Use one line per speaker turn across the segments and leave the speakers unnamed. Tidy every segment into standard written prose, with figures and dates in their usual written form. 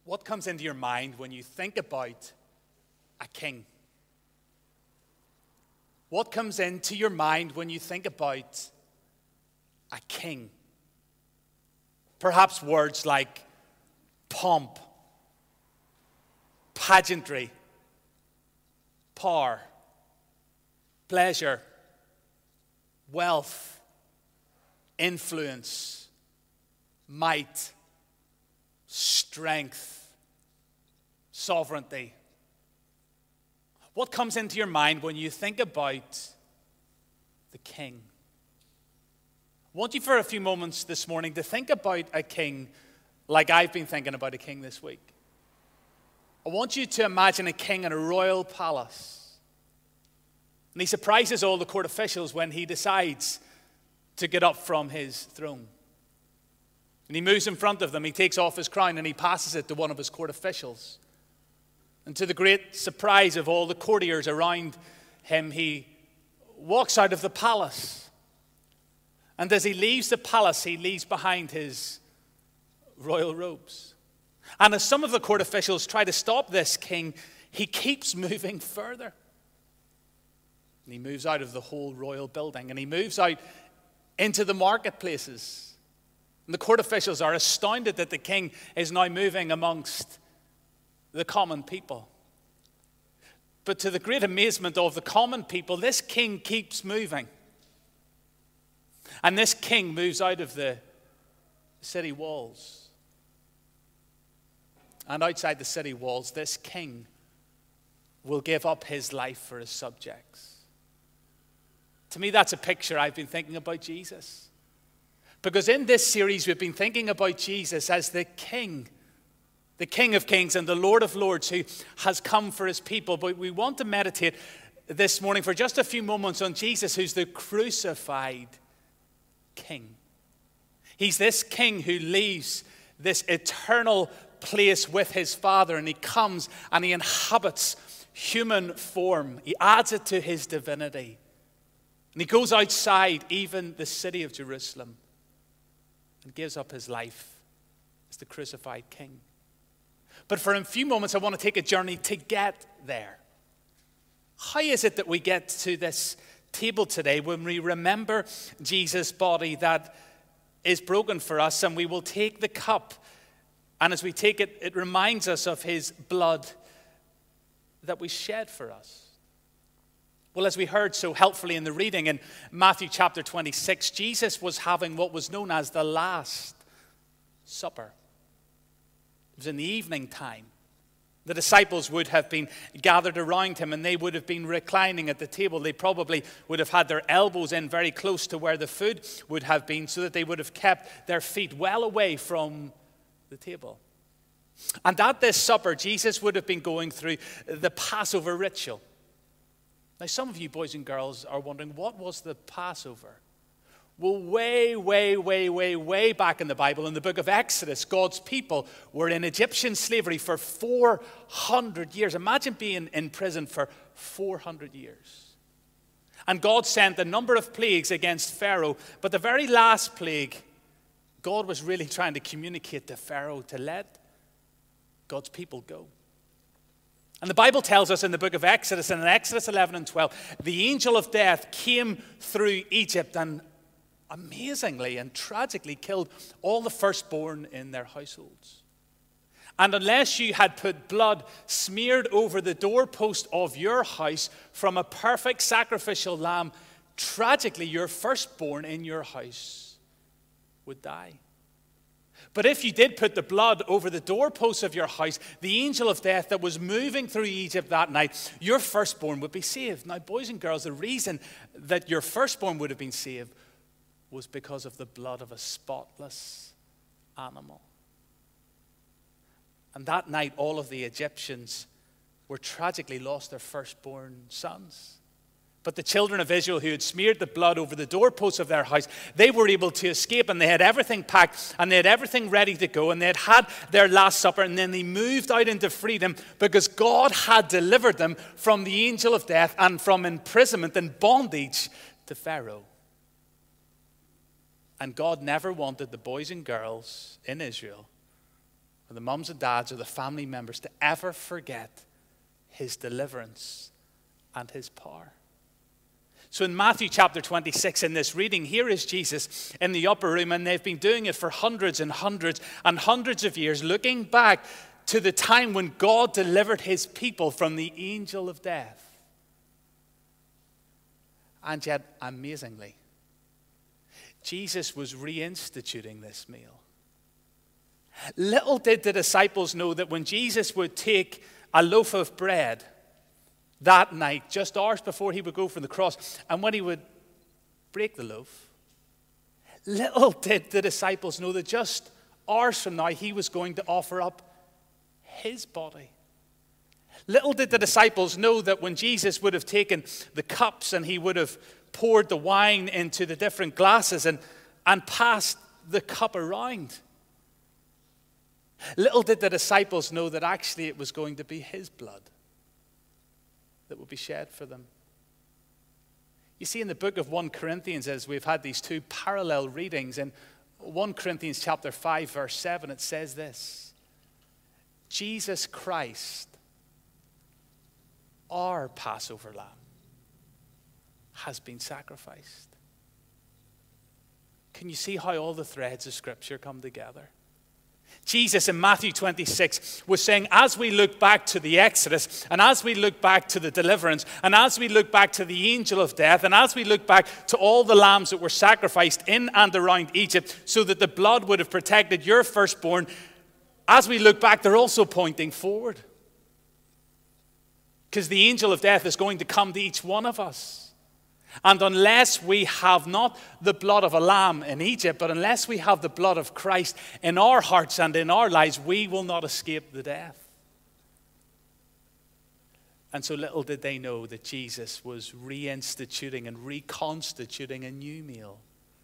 What comes into your mind when you think about a king? What comes into your mind when you think about a king? Perhaps words like pomp, pageantry, power, pleasure, wealth, influence, might, strength, sovereignty. What comes into your mind when you think about the king? I want you for a few moments this morning to think about a king like I've been thinking about a king this week. I want you to imagine a king in a royal palace. And he surprises all the court officials when he decides to get up from his throne. And he moves in front of them, he takes off his crown and he passes it to one of his court officials. And to the great surprise of all the courtiers around him, he walks out of the palace. And as he leaves the palace, he leaves behind his royal robes. And as some of the court officials try to stop this king, he keeps moving further. And he moves out of the whole royal building, and he moves out into the marketplaces. And the court officials are astounded that the king is now moving amongst the common people. But to the great amazement of the common people, this king keeps moving. And this king moves out of the city walls. And outside the city walls, this king will give up his life for his subjects. To me, that's a picture I've been thinking about Jesus. Because in this series, we've been thinking about Jesus as the King of Kings and the Lord of Lords who has come for his people. But we want to meditate this morning for just a few moments on Jesus, who's the crucified King. He's this King who leaves this eternal place with his Father, and he comes and he inhabits human form. He adds it to his divinity. And he goes outside even the city of Jerusalem and gives up his life as the crucified King. But for a few moments, I want to take a journey to get there. How is it that we get to this table today when we remember Jesus' body that is broken for us, and we will take the cup, and as we take it, it reminds us of his blood that we shed for us? Well, as we heard so helpfully in the reading in Matthew chapter 26, Jesus was having what was known as the Last Supper. It was in the evening time. The disciples would have been gathered around him, and they would have been reclining at the table. They probably would have had their elbows in very close to where the food would have been, so that they would have kept their feet well away from the table. And at this supper, Jesus would have been going through the Passover ritual. Now, some of you boys and girls are wondering, what was the Passover? Well, way back in the Bible, in the book of Exodus, God's people were in Egyptian slavery for 400 years. Imagine being in prison for 400 years. And God sent a number of plagues against Pharaoh, but the very last plague, God was really trying to communicate to Pharaoh to let God's people go. And the Bible tells us in the book of Exodus, and in Exodus 11 and 12, the angel of death came through Egypt and amazingly and tragically killed all the firstborn in their households. And unless you had put blood smeared over the doorpost of your house from a perfect sacrificial lamb, tragically your firstborn in your house would die. But if you did put the blood over the doorposts of your house, the angel of death that was moving through Egypt that night, your firstborn would be saved. Now, boys and girls, the reason that your firstborn would have been saved was because of the blood of a spotless animal. And that night, all of the Egyptians were tragically lost their firstborn sons. But the children of Israel who had smeared the blood over the doorposts of their house, they were able to escape, and they had everything packed and they had everything ready to go, and they had their Last Supper, and then they moved out into freedom because God had delivered them from the angel of death and from imprisonment and bondage to Pharaoh. And God never wanted the boys and girls in Israel or the mums and dads or the family members to ever forget his deliverance and his power. So in Matthew chapter 26, in this reading, here is Jesus in the upper room, and they've been doing it for hundreds and hundreds and hundreds of years, looking back to the time when God delivered his people from the angel of death. And yet, amazingly, Jesus was reinstituting this meal. Little did the disciples know that when Jesus would take a loaf of bread that night, just hours before he would go for the cross, and when he would break the loaf, little did the disciples know that just hours from now he was going to offer up his body. Little did the disciples know that when Jesus would have taken the cups and he would have poured the wine into the different glasses and passed the cup around, little did the disciples know that actually it was going to be his blood that would be shed for them. You see, in the book of 1 Corinthians, as we've had these two parallel readings, in 1 Corinthians chapter 5, verse 7, it says this: Jesus Christ, our Passover lamb, has been sacrificed. Can you see how all the threads of Scripture come together? Jesus in Matthew 26 was saying, as we look back to the Exodus, and as we look back to the deliverance, and as we look back to the angel of death, and as we look back to all the lambs that were sacrificed in and around Egypt so that the blood would have protected your firstborn, as we look back, they're also pointing forward. Because the angel of death is going to come to each one of us. And unless we have not the blood of a lamb in Egypt, but unless we have the blood of Christ in our hearts and in our lives, we will not escape the death. And so little did they know that Jesus was reinstituting and reconstituting a new meal.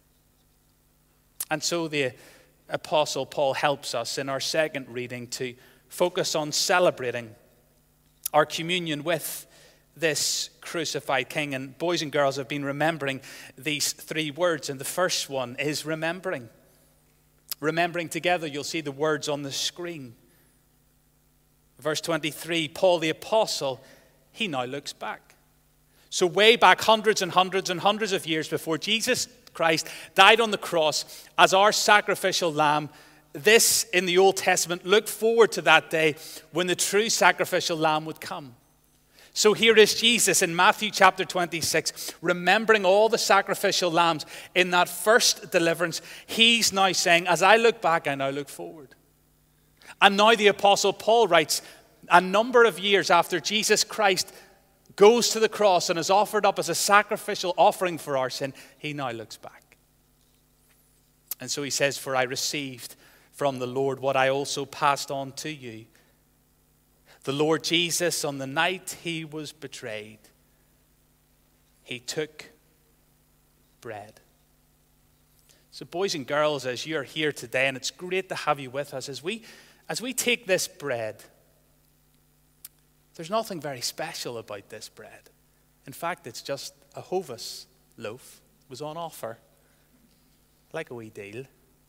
And so the Apostle Paul helps us in our second reading to focus on celebrating our communion with this crucified King. And boys and girls have been remembering these three words, and the first one is remembering. Remembering together, you'll see the words on the screen. Verse 23, Paul the Apostle, he now looks back. So way back hundreds and hundreds and hundreds of years before Jesus Christ died on the cross as our sacrificial lamb, this in the Old Testament looked forward to that day when the true sacrificial lamb would come. So here is Jesus in Matthew chapter 26, remembering all the sacrificial lambs in that first deliverance. He's now saying, as I look back, I now look forward. And now the Apostle Paul writes, a number of years after Jesus Christ goes to the cross and is offered up as a sacrificial offering for our sin, he now looks back. And so he says, for I received from the Lord what I also passed on to you. The Lord Jesus, on the night he was betrayed, he took bread. So boys and girls, as you're here today, and it's great to have you with us, as we take this bread, there's nothing very special about this bread. In fact, it's just a Hovis loaf. It was on offer, like a wee deal.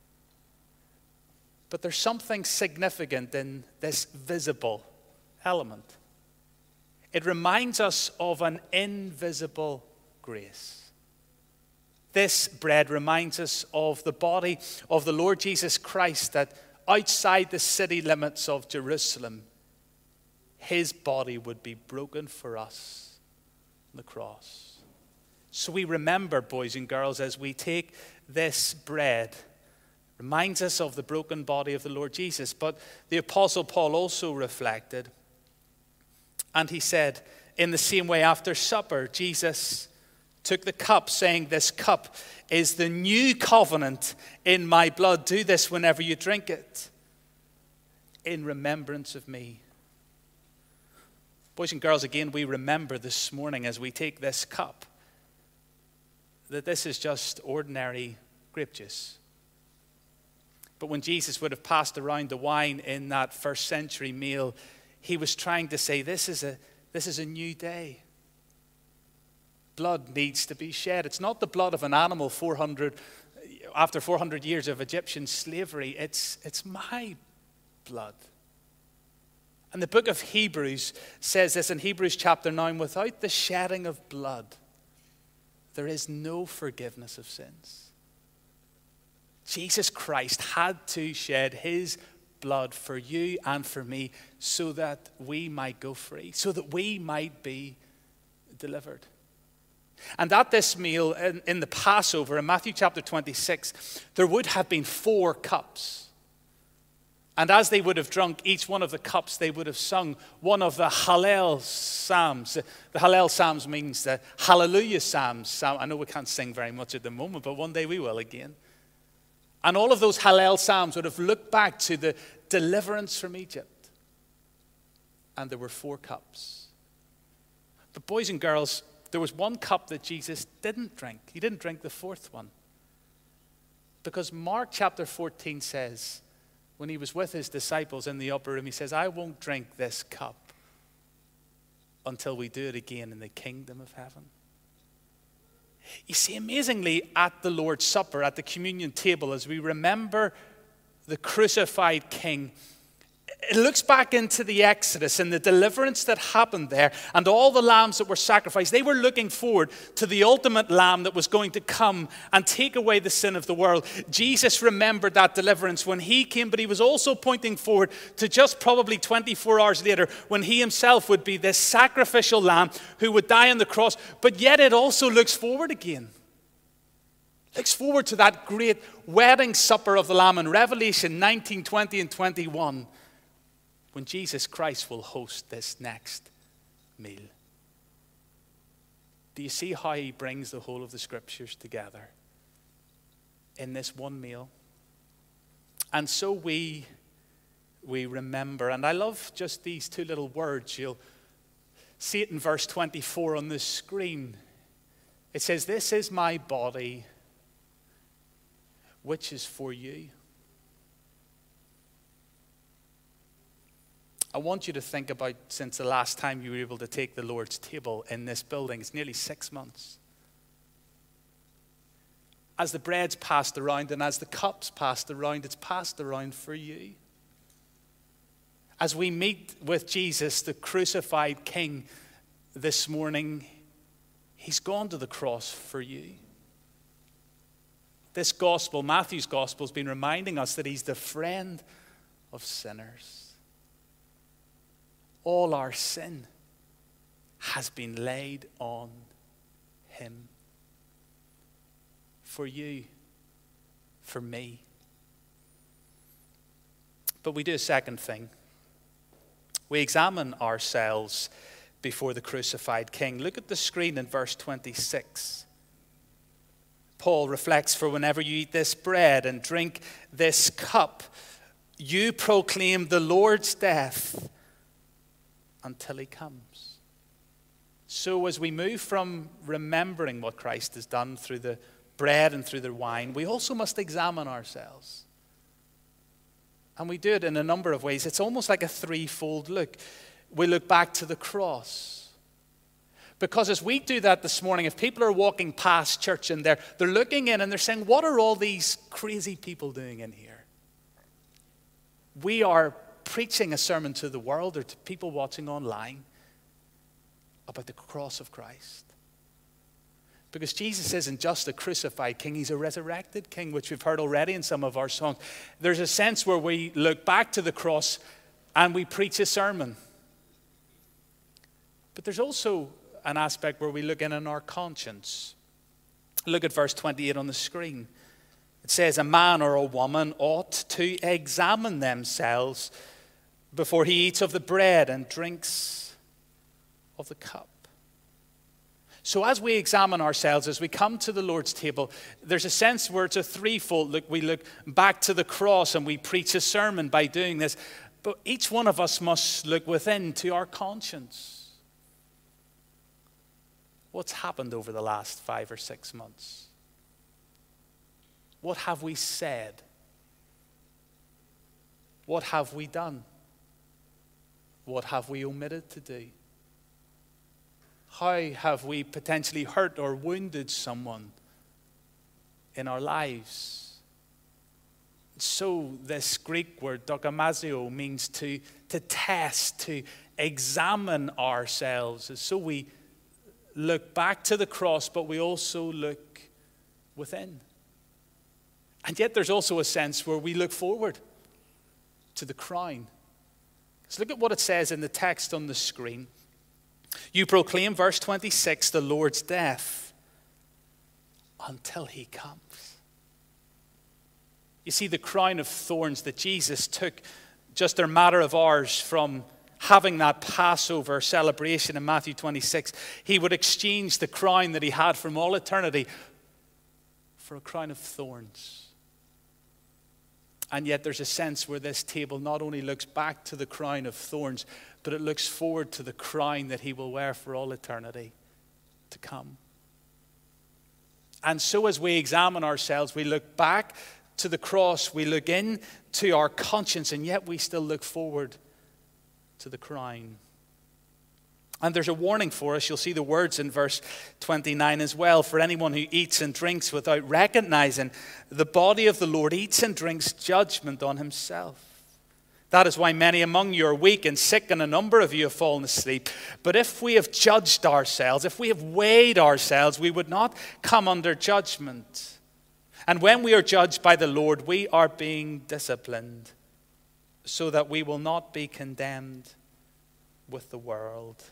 But there's something significant in this visible element. It reminds us of an invisible grace. This bread reminds us of the body of the Lord Jesus Christ, that outside the city limits of Jerusalem, his body would be broken for us on the cross. So we remember, boys and girls, as we take this bread, reminds us of the broken body of the Lord Jesus. But the Apostle Paul also reflected, and he said, in the same way after supper, Jesus took the cup, saying, this cup is the new covenant in my blood. Do this whenever you drink it, in remembrance of me. Boys and girls, again, we remember this morning as we take this cup that this is just ordinary grape juice. But when Jesus would have passed around the wine in that first century meal, he was trying to say, this is a new day. Blood needs to be shed. It's not the blood of an animal after 400 years of Egyptian slavery. It's my blood. And the book of Hebrews says this in Hebrews chapter 9, without the shedding of blood, there is no forgiveness of sins. Jesus Christ had to shed his blood for you and for me so that we might go free, so that we might be delivered. And at this meal in the Passover, in Matthew chapter 26, there would have been 4 cups. And as they would have drunk each one of the cups, they would have sung one of the Hallel Psalms. The Hallel Psalms means the Hallelujah Psalms. I know we can't sing very much at the moment, but one day we will again. And all of those Hallel Psalms would have looked back to the deliverance from Egypt. And there were 4 cups. But boys and girls, there was one cup that Jesus didn't drink. He didn't drink the 4th one. Because Mark chapter 14 says, when he was with his disciples in the upper room, he says, I won't drink this cup until we do it again in the kingdom of heaven. You see, amazingly, at the Lord's Supper, at the communion table, as we remember the crucified King, it looks back into the Exodus and the deliverance that happened there and all the lambs that were sacrificed. They were looking forward to the ultimate lamb that was going to come and take away the sin of the world. Jesus remembered that deliverance when he came, but he was also pointing forward to just probably 24 hours later when he himself would be this sacrificial lamb who would die on the cross. But yet it also looks forward again. Looks forward to that great wedding supper of the Lamb in Revelation 19, 20, and 21. When Jesus Christ will host this next meal. Do you see how he brings the whole of the scriptures together in this one meal? And so we remember, and I love just these 2 little words. You'll see it in verse 24 on the screen. It says, this is my body, which is for you. I want you to think about since the last time you were able to take the Lord's table in this building. It's nearly 6 months. As the bread's passed around and as the cup's passed around, it's passed around for you. As we meet with Jesus, the crucified King, this morning, he's gone to the cross for you. This gospel, Matthew's gospel, has been reminding us that he's the friend of sinners. All our sin has been laid on him. For you, for me. But we do a second thing. We examine ourselves before the crucified King. Look at the screen in verse 26. Paul reflects, for whenever you eat this bread and drink this cup, you proclaim the Lord's death until he comes. So as we move from remembering what Christ has done through the bread and through the wine, we also must examine ourselves. And we do it in a number of ways. It's almost like a threefold look. We look back to the cross. Because as we do that this morning, if people are walking past church and they're looking in and they're saying, what are all these crazy people doing in here? We are preaching a sermon to the world or to people watching online about the cross of Christ. Because Jesus isn't just a crucified King, he's a resurrected King, which we've heard already in some of our songs. There's a sense where we look back to the cross and we preach a sermon. But there's also an aspect where we look in on our conscience. Look at verse 28 on the screen. It says, a man or a woman ought to examine themselves before he eats of the bread and drinks of the cup. So as we examine ourselves, as we come to the Lord's table, there's a sense where it's a threefold look. We look back to the cross and we preach a sermon by doing this. But each one of us must look within to our conscience. What's happened over the last 5 or 6 months? What have we said? What have we done? What have we omitted to do? How have we potentially hurt or wounded someone in our lives? So this Greek word, dokamazio, means to test, to examine ourselves. So we look back to the cross, but we also look within. And yet there's also a sense where we look forward to the crown. So look at what it says in the text on the screen. You proclaim, verse 26, the Lord's death until he comes. You see, the crown of thorns that Jesus took just a matter of hours from having that Passover celebration in Matthew 26, he would exchange the crown that he had from all eternity for a crown of thorns. And yet there's a sense where this table not only looks back to the crown of thorns, but it looks forward to the crown that he will wear for all eternity to come. And so as we examine ourselves, we look back to the cross, we look into our conscience, and yet we still look forward to the crown. And there's a warning for us. You'll see the words in verse 29 as well. For anyone who eats and drinks without recognizing the body of the Lord eats and drinks judgment on himself. That is why many among you are weak and sick, and a number of you have fallen asleep. But if we have judged ourselves, if we have weighed ourselves, we would not come under judgment. And when we are judged by the Lord, we are being disciplined so that we will not be condemned with the world.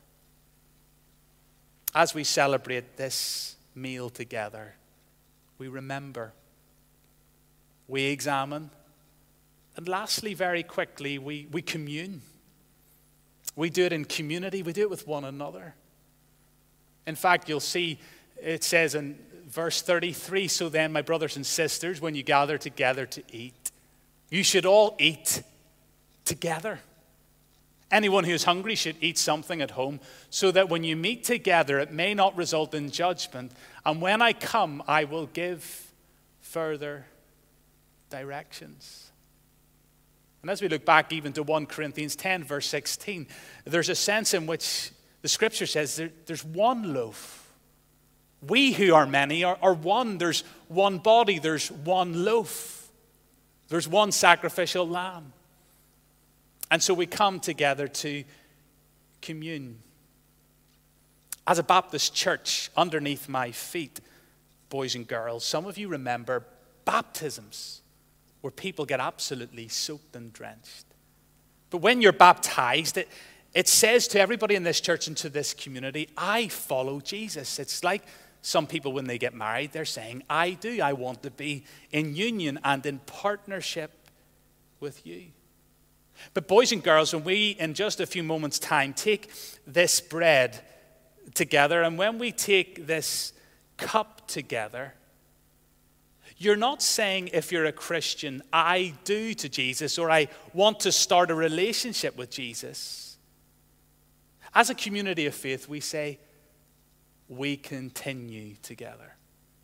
As we celebrate this meal together, we remember, we examine, and lastly, very quickly, we commune. We do it in community. We do it with one another. In fact, you'll see it says in verse 33, so then, my brothers and sisters, when you gather together to eat, you should all eat together. Anyone who is hungry should eat something at home, so that when you meet together, it may not result in judgment. And when I come, I will give further directions. And as we look back even to 1 Corinthians 10, verse 16, there's a sense in which the scripture says there's one loaf. We who are many are one. There's one body. There's one loaf. There's one sacrificial lamb. And so we come together to commune. As a Baptist church, underneath my feet, boys and girls, some of you remember baptisms where people get absolutely soaked and drenched. But when you're baptized, it says to everybody in this church and to this community, I follow Jesus. It's like some people when they get married, they're saying, I do. I want to be in union and in partnership with you. But boys and girls, when we, in just a few moments' time, take this bread together, and when we take this cup together, you're not saying, if you're a Christian, I do to Jesus, or I want to start a relationship with Jesus. As a community of faith, we say, we continue together.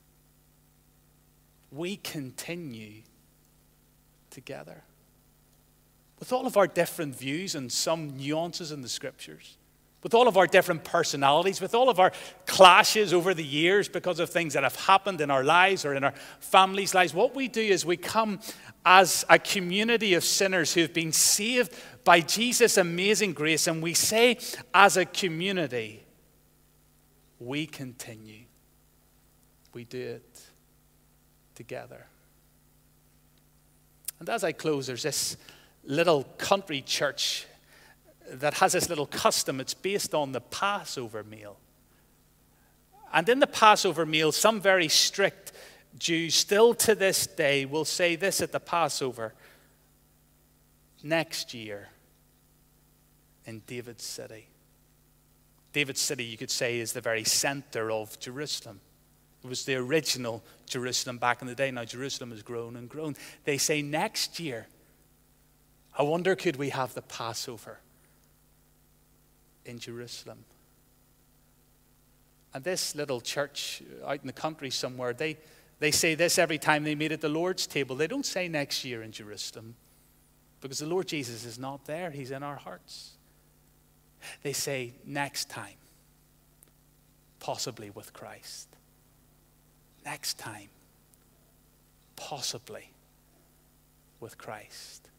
We continue together. With all of our different views and some nuances in the scriptures, with all of our different personalities, with all of our clashes over the years because of things that have happened in our lives or in our families' lives, what we do is we come as a community of sinners who have been saved by Jesus' amazing grace, and we say as a community, we continue. We do it together. And as I close, there's this little country church that has this little custom. It's based on the Passover meal. And in the Passover meal, some very strict Jews still to this day will say this at the Passover: next year in David's city. David's city, you could say, is the very center of Jerusalem. It was the original Jerusalem back in the day. Now Jerusalem has grown and grown. They say next year, I wonder, could we have the Passover in Jerusalem? And this little church out in the country somewhere, they say this every time they meet at the Lord's table. They don't say next year in Jerusalem, because the Lord Jesus is not there. He's in our hearts. They say next time, possibly with Christ. Next time, possibly with Christ.